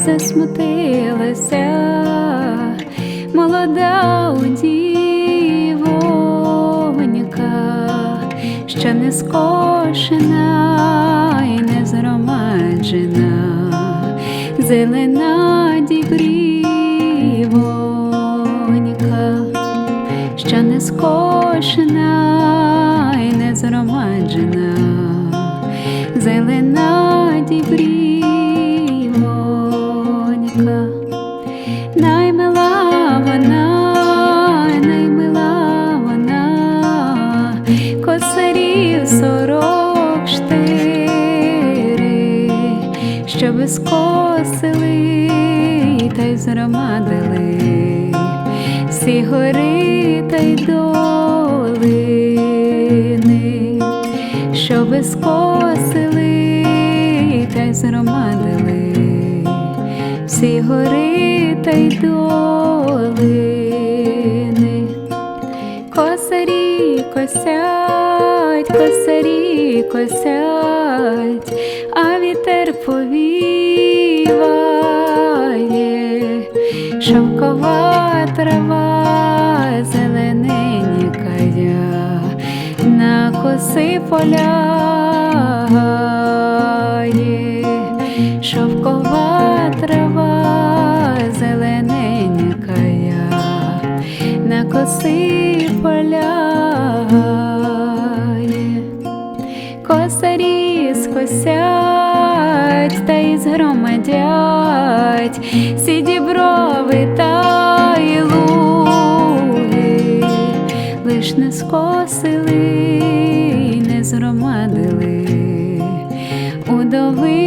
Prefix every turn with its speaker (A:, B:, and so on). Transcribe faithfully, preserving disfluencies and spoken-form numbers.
A: засмутилася молода дівонька, що не скошена і не згромаджена, зелена дібрівонька, що не скошена і не згромаджена, зелена дібрівонька. Наймила вона, наймила вона, косарів сорок штири, щоби скосили та й згромадили всі гори та й долини, щоби скосили та й згромадили всі гори та й долини. Косарі косять, косарі косять, а вітер повіває, шовкова трава зелененькая на коси полягає, шовкова трава зелененькая на коси полягає. Косарі скосять та й згромадять всі діброви та й луги, лиш не скосили й не згромадили удови